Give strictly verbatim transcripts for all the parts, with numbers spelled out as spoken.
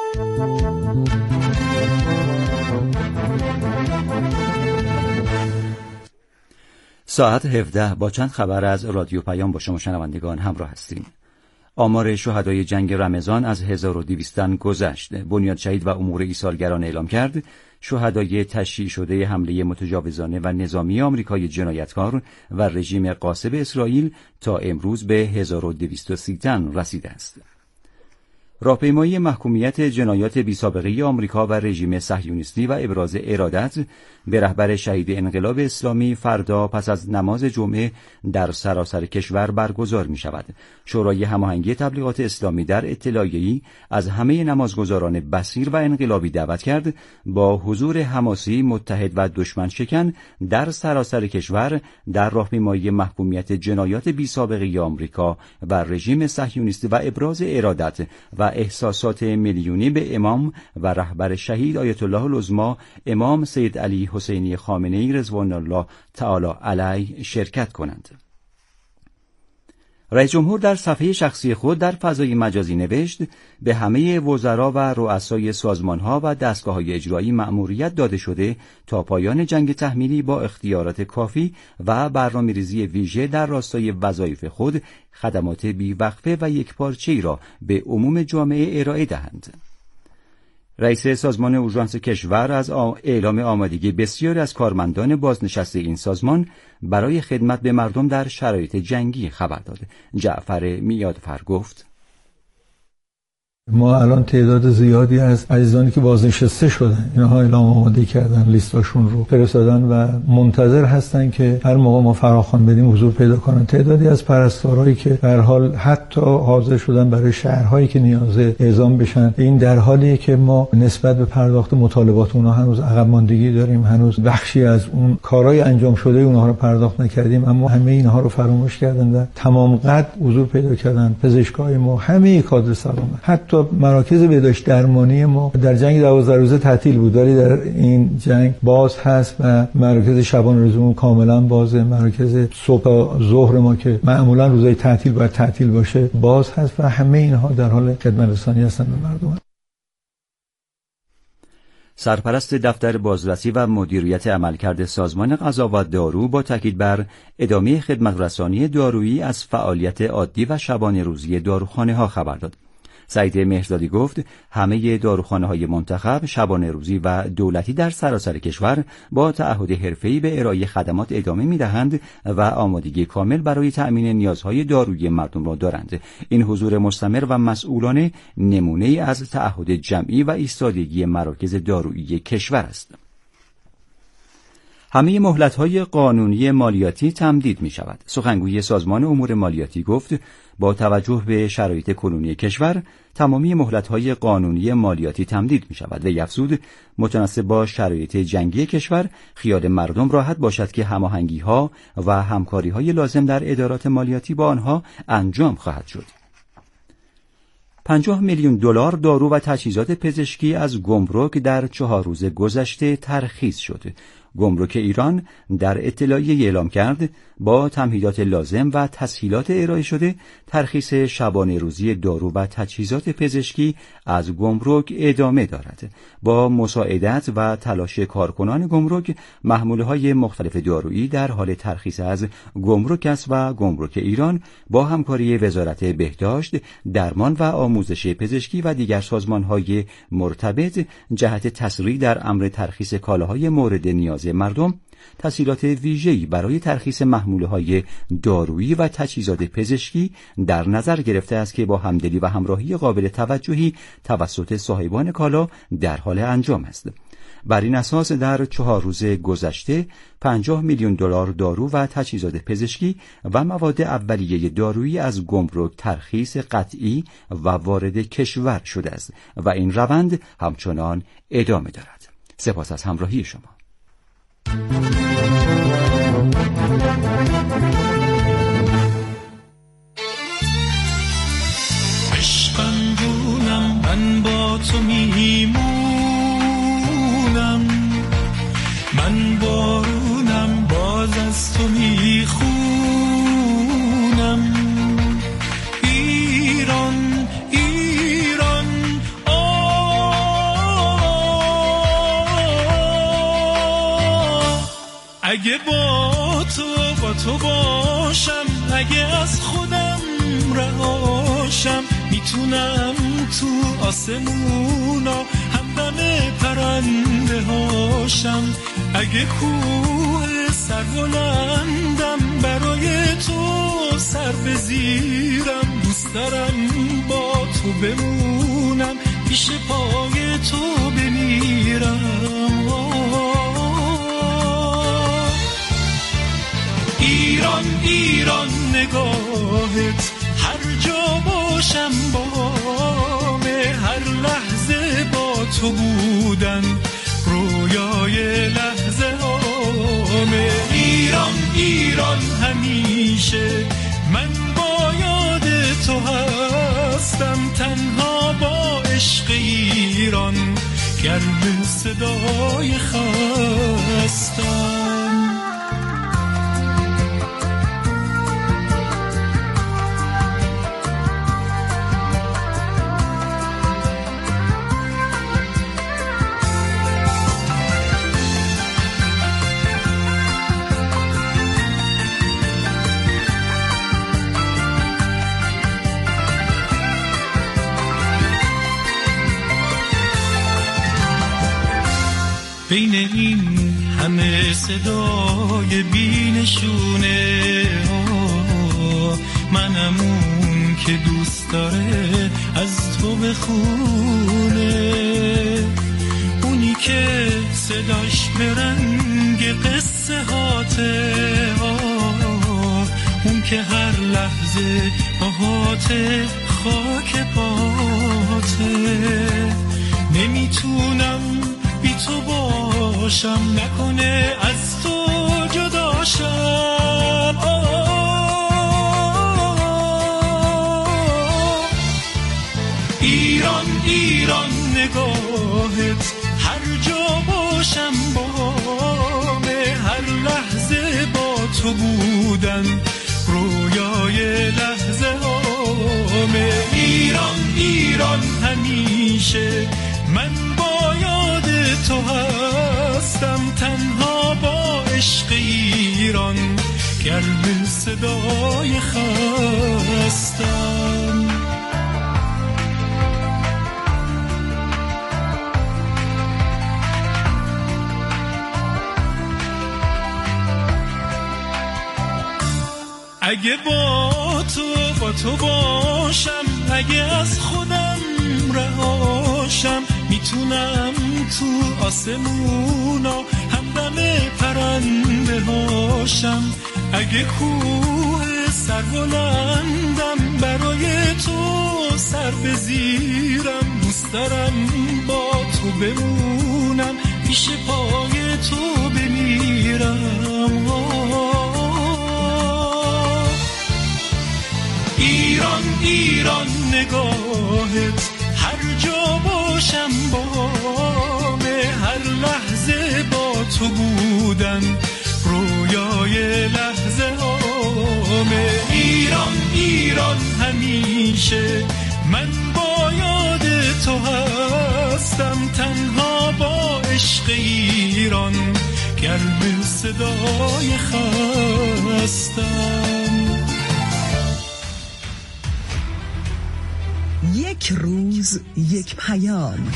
ساعت هفده با چند خبر از رادیو پیام با شما شنوندگان همراه هستیم. آمار شهدای جنگ رمضان از هزار و دویست تن گذشت. بنیاد شهید و امور ایثارگران اعلام کرد شهدای تشییع شده حمله متجاوزانه و نظامی آمریکای جنایتکار و رژیم غاصب اسرائیل تا امروز به هزار و دویست و سی تن رسیده است. راهپیمایی محکومیت جنایات بی‌سابقه آمریکا و رژیم صهیونیستی و ابراز ارادت به رهبر شهید انقلاب اسلامی فردا پس از نماز جمعه در سراسر کشور برگزار می شود. شورای هماهنگی تبلیغات اسلامی در اطلاعیه‌ای از همه نمازگزاران بصیر و انقلابی دعوت کرد با حضور حماسی، متحد و دشمن شکن در سراسر کشور در راهپیمایی محکومیت جنایات بی‌سابقه آمریکا و رژیم صهیونیستی و ابراز ارادت و احساسات میلیونی به امام و رهبر شهید آیت الله العظمی امام سید علی حسینی خامنه‌ای رضوان الله تعالی علیه شرکت کنند. رئیس جمهور در صفحه شخصی خود در فضای مجازی نوشت به همه وزرا و رؤسای سازمان‌ها و دستگاه‌های اجرایی مأموریت داده شده تا پایان جنگ تحمیلی با اختیارات کافی و برنامه‌ریزی ویژه در راستای وظایف خود خدمات بی‌وقفه و یکپارچه‌ای را به عموم جامعه ارائه دهند. رئیس سازمان اورژانس کشور از اعلام آمادگی بسیاری از کارمندان بازنشسته این سازمان برای خدمت به مردم در شرایط جنگی خبر داد. جعفر میادفر گفت: ما الان تعداد زیادی از عزیزانی که بازنشسته شدن اینها اعلام آماده کردن، لیستاشون رو فرستادن و منتظر هستن که هر موقع ما فراخوان بدیم حضور پیدا کنن. تعدادی از پرستارایی که به هر حال حتی حاضر شدن برای شهرهایی که نیازه اعزام بشن. این در حالیه که ما نسبت به پرداخت مطالبات اونها هنوز عقب ماندگی داریم، هنوز بخشی از اون کارهای انجام شده اونها رو پرداخت نکردیم، اما همه اینها رو فراموش کردن و تمام قد حضور پیدا کردن. پزشکای ما، همه کادر سلامت، حتی مراکز بهداشت درمانی ما در جنگ دوازده روزه تعطیل بود، ولی در این جنگ باز هست و مراکز شبانه روزمون کاملا بازه. مراکز صبح ظهر ما که معمولا روزای تعطیل باید تعطیل باشه باز هست و همه اینها در حال خدمت رسانی هستن به مردم. سرپرست دفتر بازرسی و مدیریت عملکرد سازمان غذا و دارو با تاکید بر ادامه خدمت رسانی دارویی از فعالیت عادی و شبانه روزی داروخانه ها خبر داد. سعید مهرزادی گفت همه داروخانه‌های منتخب، شبانه روزی و دولتی در سراسر کشور با تعهد حرفه‌ای به ارائه خدمات ادامه می‌دهند و آمادگی کامل برای تأمین نیازهای دارویی مردم را دارند. این حضور مستمر و مسئولانه نمونه‌ای از تعهد جمعی و ایستادگی مراکز دارویی کشور است. همه مهلت‌های قانونی مالیاتی تمدید می‌شود. سخنگوی سازمان امور مالیاتی گفت با توجه به شرایط کنونی کشور تمامی مهلت‌های قانونی مالیاتی تمدید می‌شود و افزود متناسب با شرایط جنگی کشور خیال مردم راحت باشد که هماهنگی‌ها و همکاری‌های لازم در ادارات مالیاتی با آنها انجام خواهد شد. پنجاه میلیون دلار دارو و تجهیزات پزشکی از گمرک در چهار روز گذشته ترخیص شد. گمرک ایران در اطلاعیه اعلام کرد با تمهیدات لازم و تسهیلات ارائه شده ترخیص شبانه روزی دارو و تجهیزات پزشکی از گمرک ادامه دارد. با مساعدت و تلاش کارکنان گمرک، محموله‌های مختلف دارویی در حال ترخیص از گمرک است و گمرک ایران با همکاری وزارت بهداشت، درمان و آموزش پزشکی و دیگر سازمان‌های مرتبط جهت تسریع در امر ترخیص کالاهای مورد نیاز مردم تسهیلات ویژه‌ای برای ترخیص محموله‌های دارویی و تجهیزات پزشکی در نظر گرفته است که با همدلی و همراهی قابل توجهی توسط صاحبان کالا در حال انجام است. بر این اساس در چهار روز گذشته پنجاه میلیون دلار دارو و تجهیزات پزشکی و مواد اولیه دارویی از گمرک ترخیص قطعی و وارد کشور شده است و این روند همچنان ادامه دارد. سپاس از همراهی شما. عشقم جونم من با تو میمونم، من بارونم باز از تو میخونم. ایران ایران آه اگه با تو با تو باشم، اگه از خودم رهاشم، میتونم تو آسمونا همدم پرنده هاشم. اگه کوه سربلندم برای تو سر بزیرم، دوست دارم با تو بمونم، پیش پای تو بمیرم. ایران ایران نگاهت هر جا باشم بامه، هر لحظه با تو بودن رویای لحظه هامه. ایران ایران همیشه من با یاد تو هستم، تنها با عشق ایران گرم صدای خستم. بین این همه صدای بی‌نشونه منم اون که دوست داره از تو بخونه، اونی که صداش به رنگ قصه هاته، اون که هر لحظه باهاته خاک پاته. نمیتونم بی تو باشم، نکنه از تو جداشم. ایران ایران نگاهت هر جا باشم بامه، هر لحظه با تو بودن رویای لحظه هامه. ایران ایران همیشه من با یاد تو هستم، تنها با عشق ایران گرم صدای خستم. اگه با تو با تو باشم، اگه از خودم رهاشم، میتونم تو آسمونا همدم پرنده هاشم. اگه کوه سربلندم برای تو سر بزیرم، دوست دارم با تو بمونم، پیش پای تو بمیرم. ایران ایران نگاهت هر جا باشم بامه، هر لحظه با تو بودن رویای لحظه هامه. ایران ایران همیشه من با یاد تو هستم، تنها با عشق ایران گرم صدای خستم. یک روز یک پیام.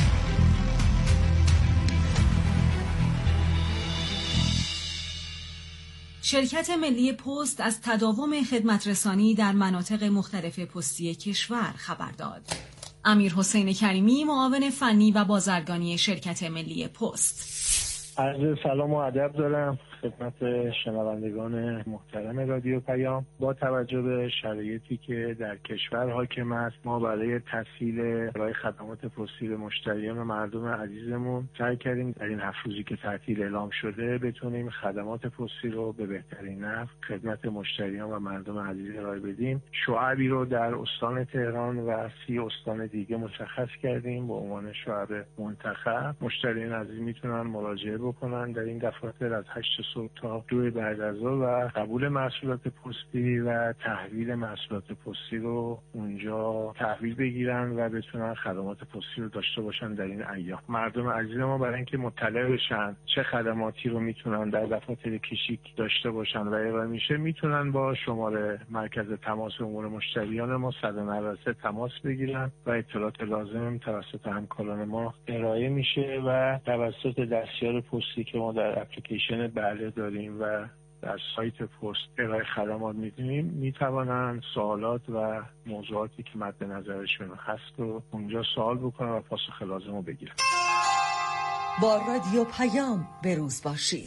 شرکت ملی پست از تداوم خدمترسانی در مناطق مختلف پستی کشور خبر داد. امیر حسین کریمی، معاون فنی و بازرگانی شرکت ملی پست. عرض سلام و ادب دارم خدمت شنوندگان محترم رادیو پیام. با توجه به شرایطی که در کشور حاکم است، ما برای تسهیل ارائه خدمات پستی به مشتریان و مردم عزیزمون سعی کردیم در این هفت روزی که تعطیل اعلام شده بتونیم خدمات پستی رو به بهترین نحو خدمت مشتریان و مردم عزیز ارائه بدیم. شعبی رو در استان تهران و سی استان دیگه مشخص کردیم به عنوان شعب منتخب. مشتریان عزیز میتونن مراجعه بکنن در این دفاتر از هشت صبح تا دو بعد از ظهر و قبول محصولات پستی و تحویل محصولات پستی رو اونجا تحویل بگیرن و بتونن خدمات پستی رو داشته باشن در این ایام. مردم عزیز ما برای اینکه مطلع بشن چه خدماتی رو میتونن در دفاتر کشیک داشته باشن و ارائه میشه، میتونن با شماره مرکز تماس امور مشتریان ما صد و نود و سه تماس بگیرن و اطلاعات لازم توسط همکاران ما ارائه میشه و توسط دستیار پستی که ما در اپلیکیشن بله داریم و در سایت پست ارائه خدمات میدونیم، میتوانند سوالات و موضوعاتی که مد نظرشون هست رو اونجا سوال بکنن و پاسخ لازم رو بگیرن. با رادیو پیام به روز باشید.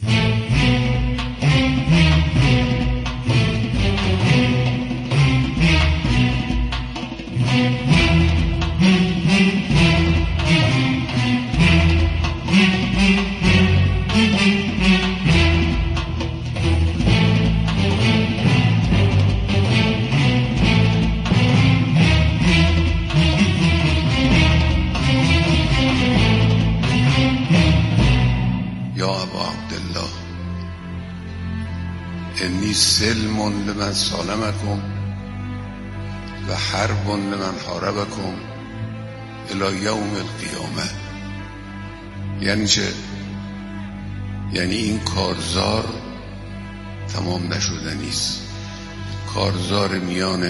انی سلم لمن سالمکم و حرب لمن حاربکم الی یوم القیامه. یعنی چه؟ یعنی این کارزار تمام نشدنی است. کارزار میان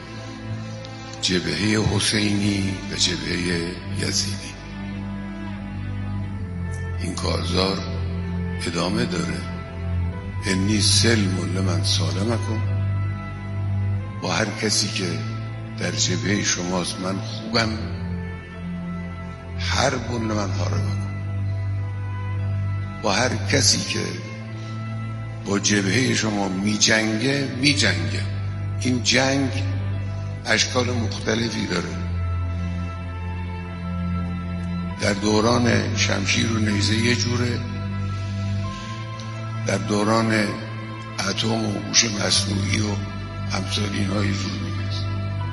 جبهه حسینی و جبهه یزیدی، این کارزار ادامه داره. انی سلم لمن سالمکم، با هر کسی که در جبهه شماست من خوبم. حرب لمن حاربکم، با هر کسی که با جبهه شما می جنگه می جنگه. این جنگ اشکال مختلفی داره. در دوران شمشیر و نیزه یه جوره، در دوران اتم و هوش مصنوعی و امثال اینها یه جور میگست،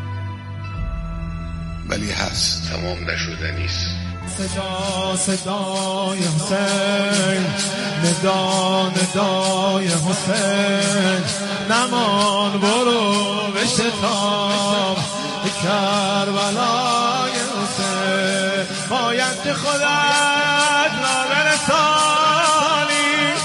ولی هست، تمام نشدنی است. صدا صدای حسین، ندا ندای حسین، نمان برو به شتاب کربلای حسین. باید که خودت را برسانی،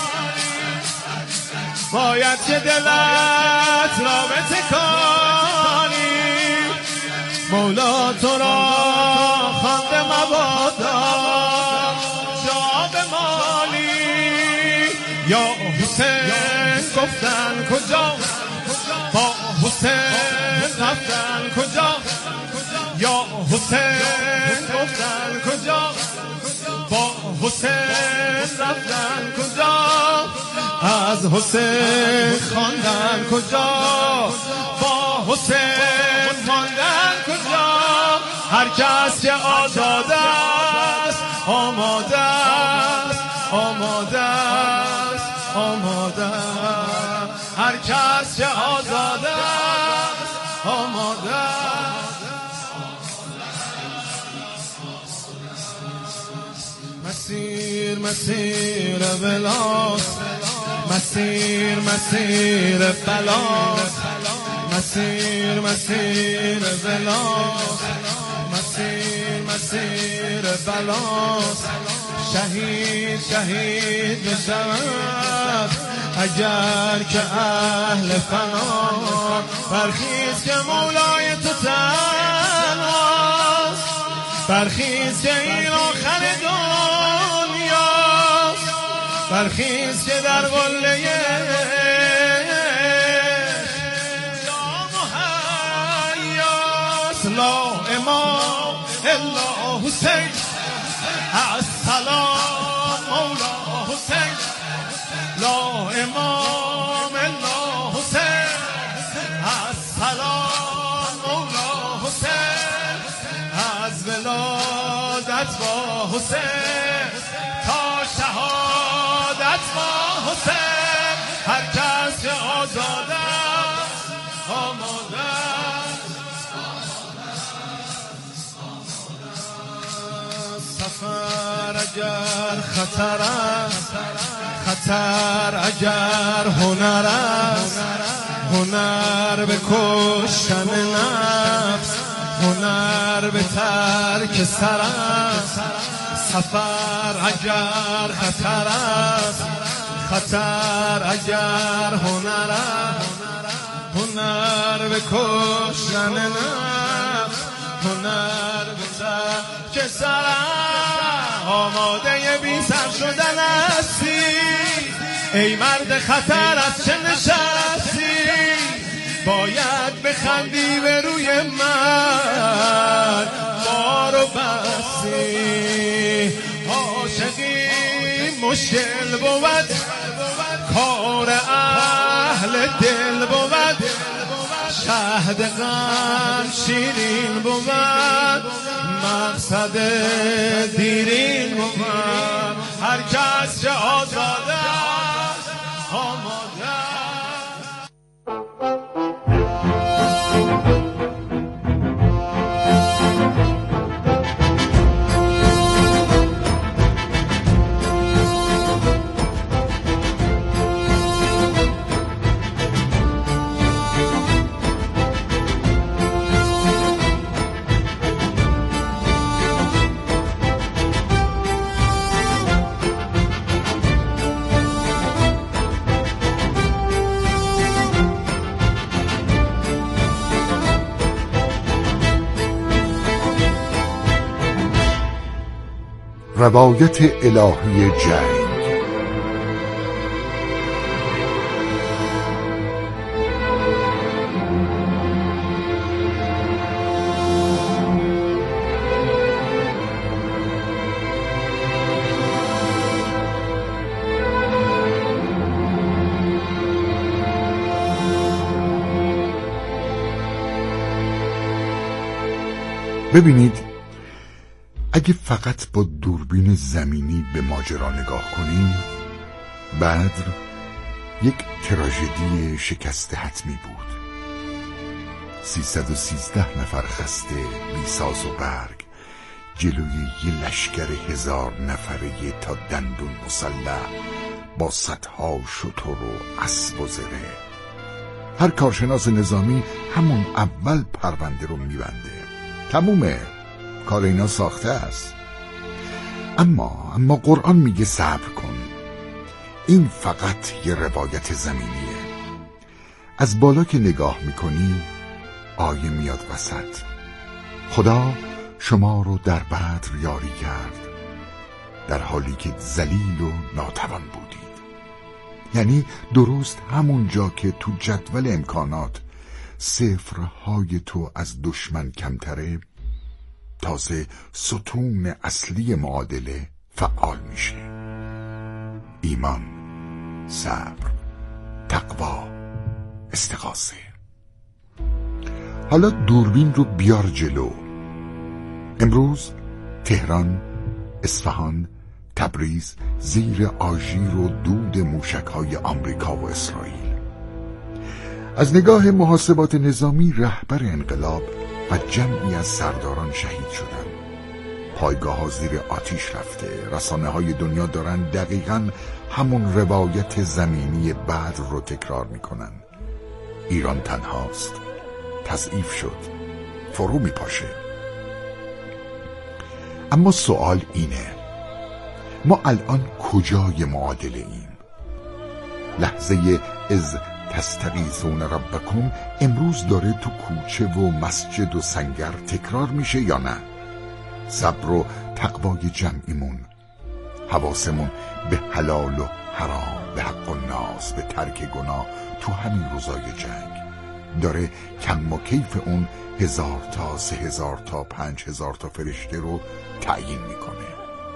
باید که دلت را بتکانی. مولا تو را خوانده مبادا جا بمالی. یا حسین گفتن کجا، با حسین رفتن کجا. یا حسین گفتن کجا، با حسین رفتن کجا. از حسین خواندن کجا، با حسین ماندن کجا. هر کس که آزاده است آماده است، آماده است، آماده است. هر کس که آزاده است آماده است. مسیر مسیر بلاست، مسیر مسیر بلاست، مسیر مسیر بلاست، مسیر مسیر بلاست. شهید شهید بشود اگر که اهل فنا. برخیز که مولای تو تنهاست، برخیز که این آخر دنیاست. برخیز که در قله لا امام الا حسین. السلام مولا حسین، لا امام الا حسین. السلام مولا حسین. از ولادت با حسین تا شهادت با حسین. هر کس که آزاده است آماده است. سفر اگر خطر است، خطر اگر هنر است، هنر به کشتن نفس، هنر به ترک سر است. سفر اگر خطر است، خطر اگر هنر است، هنر به کشتن نفس، هنر به ترک سر است. آماده بی سر شدن هستی ای مرد خطر، از چه نشستی؟ باید بخندی به روی من، بارو بستی. عاشقی مشکل بود، کار اهل دل بود، شهد غم شیرین بود، مقصد دیرین بود. هر کس که آزاده است آماده است. روایت الهی جنگ. ببینید، اگه فقط با دوربین زمینی به ماجرا نگاه کنیم، بدر یک تراژدی شکست حتمی بود. سیصد و سیزده نفر خسته بی ساز و برگ جلوی یه لشکر هزار نفره تا دندون مسلح با صدها شتر و اسب و زره. هر کارشناس نظامی همون اول پرونده رو میبنده. تمومه، کار اینا ساخته است. اما اما قرآن میگه صبر کن. این فقط یه روایت زمینیه. از بالا که نگاه میکنی آیه میاد وسط. خدا شما رو در بدر یاری کرد در حالی که ذلیل و ناتوان بودید. یعنی درست همون جا که تو جدول امکانات صفرهای تو از دشمن کمتره، تازه ستون اصلی معادله فعال میشه. ایمان، صبر، تقوا، استغاثه. حالا دوربین رو بیار جلو. امروز تهران، اصفهان، تبریز زیر آژیر و دود موشک‌های آمریکا و اسرائیل. از نگاه محاسبات نظامی رهبر انقلاب و جمعی از سرداران شهید شدن. پایگاه ها زیر آتیش رفته. رسانه های دنیا دارن دقیقاً همون روایت زمینی بدر رو تکرار میکنن. ایران تنهاست، تضعیف شد، فرو میپاشه. اما سوال اینه، ما الان کجای معادله ایم؟ لحظه از تستغیثون ربکم امروز داره تو کوچه و مسجد و سنگر تکرار میشه یا نه؟ صبر و تقوای جمعیمون، حواسمون به حلال و حرام، به حق و ناس، به ترک گناه تو همین روزای جنگ داره کم و کیف اون هزار تا، سه هزار تا، پنج هزار تا فرشته رو تعیین میکنه.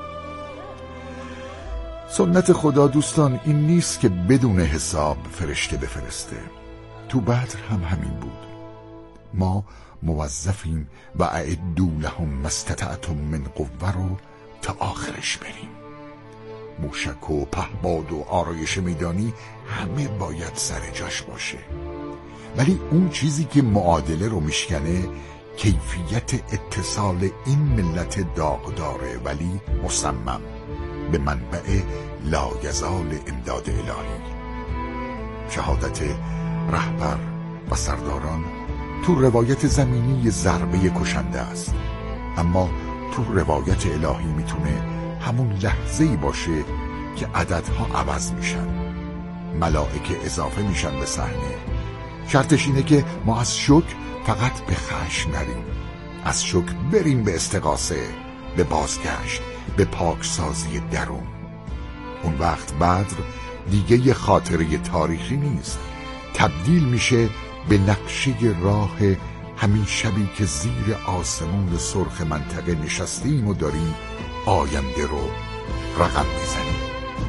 سنت خدا دوستان این نیست که بدون حساب فرشته بفرسته. تو بدر هم همین بود. ما موظفیم و اعدوا لهم ما استطعتم من قوه رو تا آخرش بریم. موشک و پهباد و آرایش میدانی همه باید سر جاش باشه، ولی اون چیزی که معادله رو میشکنه کیفیت اتصال این ملت داغداره ولی مصمم به منبع لایزال امداد الهی. شهادت رهبر و سرداران تو روایت زمینی ضربه کشنده است، اما تو روایت الهی میتونه همون لحظه‌ای باشه که عددها عوض میشن، ملائکه اضافه میشن به صحنه. شرطش اینه که ما از شکر فقط به خشم نریم، از شکر بریم به استغاثه، به بازگشت، به پاکسازی درون. اون وقت بدر دیگه یه خاطره تاریخی نیست، تبدیل میشه به نقشه راه همین شبی که زیر آسمون سرخ منطقه نشستیم و داریم آینده رو رقم میزنیم.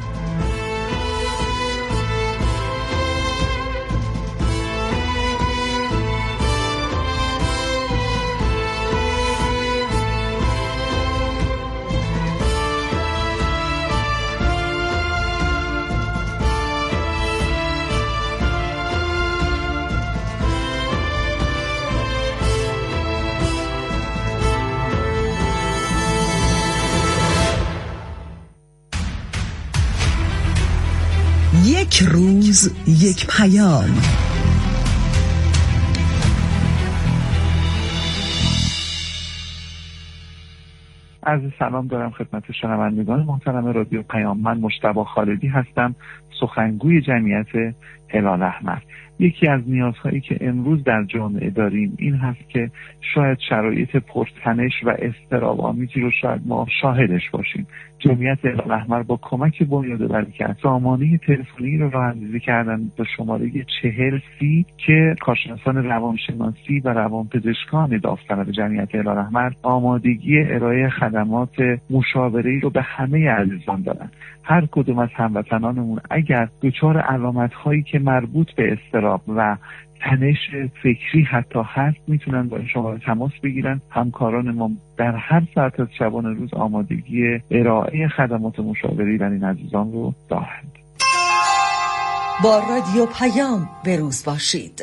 یک روز یک پیام. عرض سلام دارم خدمت شنوندگان محترم رادیو پیام. من مجتبی خالدی هستم، سخنگوی جمعیت هلال احمر. یکی از نیازهایی که امروز در جامعه داریم این هست که شاید شرایط پرتنش و اضطراب‌آمیزی رو شاید ما شاهدش باشیم. جمعیت هلال احمر با کمک بنیاد برکت سامانه تلفنی رو راه‌اندازی کردن به شماره چهل سی که کارشناسان روانشناسی و روانپزشکان داوطلب جمعیت هلال احمر آمادگی ارائه خدمات مشاوره‌ای رو به همه عزیزان دارن. هر کدوم از هموطنانمون اگر دچار علامت‌هایی که مربوط به اضطراب و تنش فکری حتی هست میتونن با این شماره تماس بگیرن. همکاران ما در هر ساعت از شبانه روز آمادگی ارائه خدمات مشاوره در این عزیزان رو دارند. با رادیو پیام بروز باشید.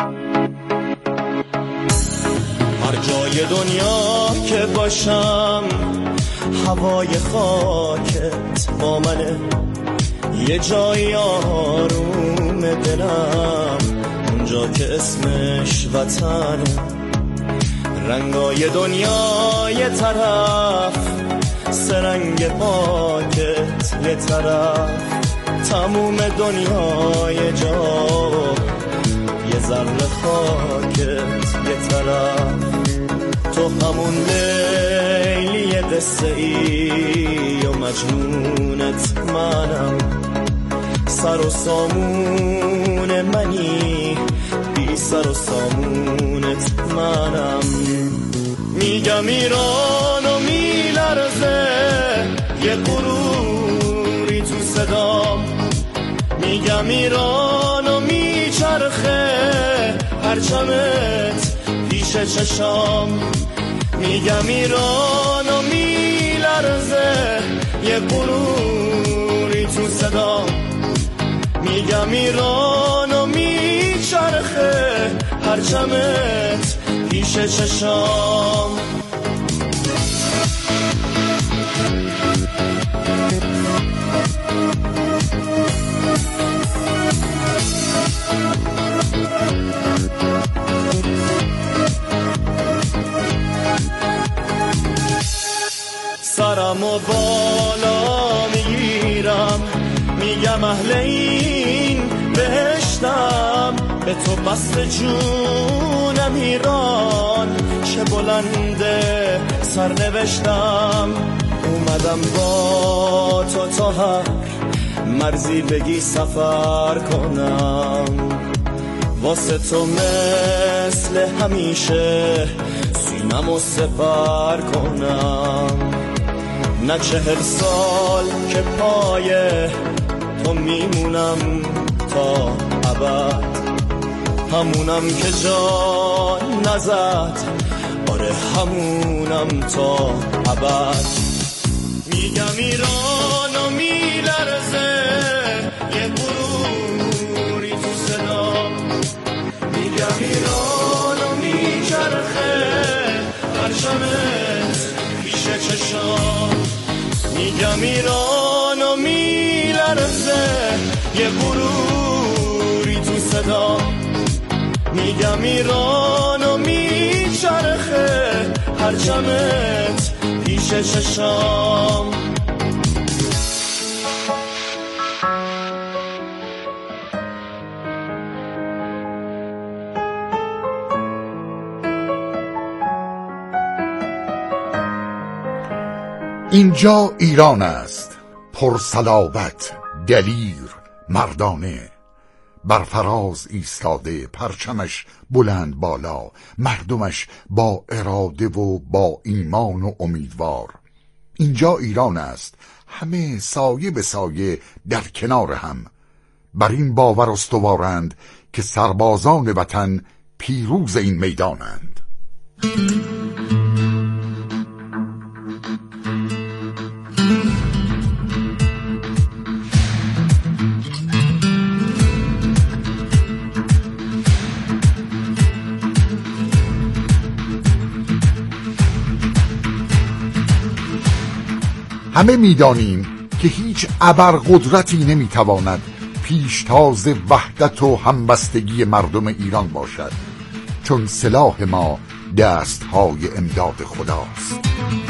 هر جای دنیا که باشم هوای خاکت با منه، یه جای آروم دلم اونجا که اسمش وطنه. رنگای دنیا یه طرف، سرنگ پاکت یه طرف، تموم دنیا یه جا، یه ذره خاکت یه طرف. تو همون لیلی قصه ای و مجنونت منم، سر و سامون منی، بی سر و سامونت منم. میگم ایران و میلرزه یه غروری تو صدام، میگم ایران و میچرخه پرچمت پیش چشام. میگم ایران و میلرزه یه غروری تو صدام، میگم ایران و میچرخه پرچمت پیش چشام. سرم و بالا میگیرم، میگم اهل این بهشتم، به تو بسته جونم ایران، چه بلنده سرنوشتم. اومدم با تو تا هر مرزی بگی سفر کنم، واسه تو مثل همیشه سینم و سپر کنم. نه چهل سال که پای تو میمونم تا ابد، همونم که جان نزد، آره همونم تا ابد. میگم ایران و میلرزه یه غروری تو صدام، میگم ایران و میچرخه میگم ایران و میلرزه یه غروری تو صدا، میگم ایران و میچرخه پرچمت پیش چشام. اینجا ایران است، پرصلابت، دلیر، مردانه، بر فراز ایستاده، پرچمش بلند بالا، مردمش با اراده و با ایمان و امیدوار. اینجا ایران است، همه سایه به سایه در کنار هم، بر این باور استوارند که سربازان وطن پیروز این میدانند. همه میدانیم که هیچ ابرقدرتی نمیتواند پیشتاز وحدت و همبستگی مردم ایران باشد، چون سلاح ما دستهای امداد خداست.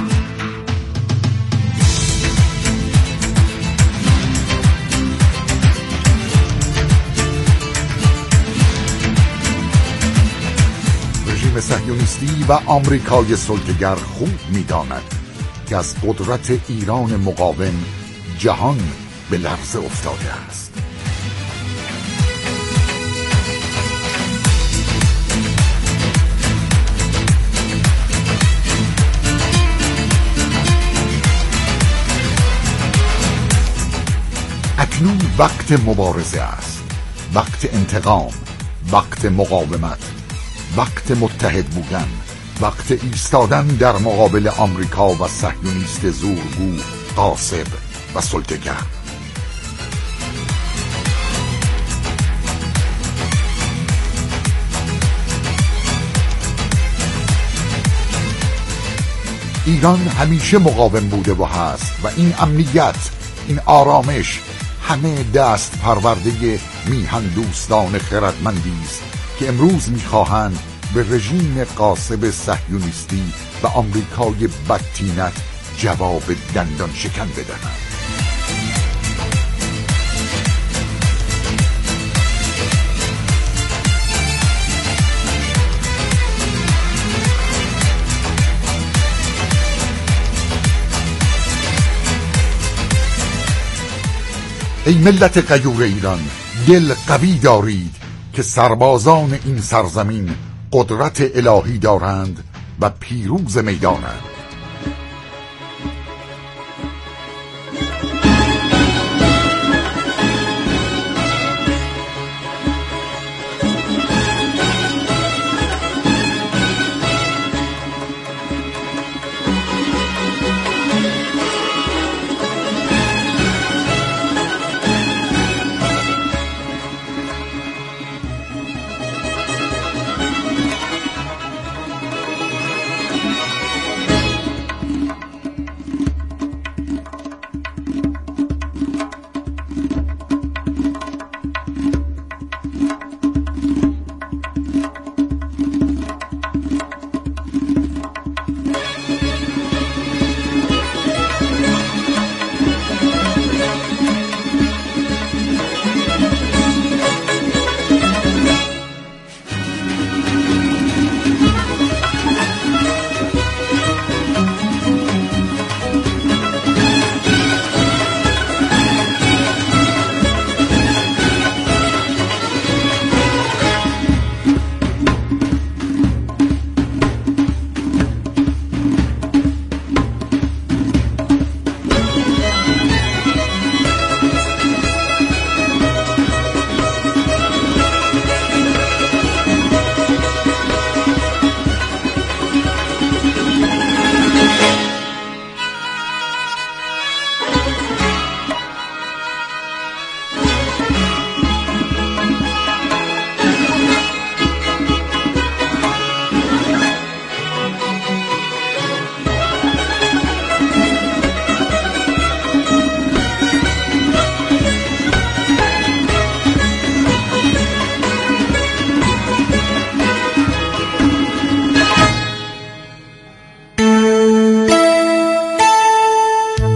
رژیم صهیونیستی و آمریکای سلطه‌گر خوب میداند که از قدرت ایران مقاوم جهان به لرزه افتاده است. اکنون وقت مبارزه است، وقت انتقام، وقت مقاومت، وقت متحد بودن، وقت ایستادن در مقابل آمریکا و صهیونیست زورگو، غاصب و سلطه‌گر. ایران همیشه مقاوم بوده و هست و این امنیت، این آرامش همه دست پرورده میهن دوستان خردمندی است که امروز میخواهند به رژیم غاصب صهیونیستی و آمریکای بدتینت جواب دندان شکن بدهند. ای ملت غیور ایران، دل قوی دارید که سربازان این سرزمین قدرت الهی دارند و پیروز میدانند.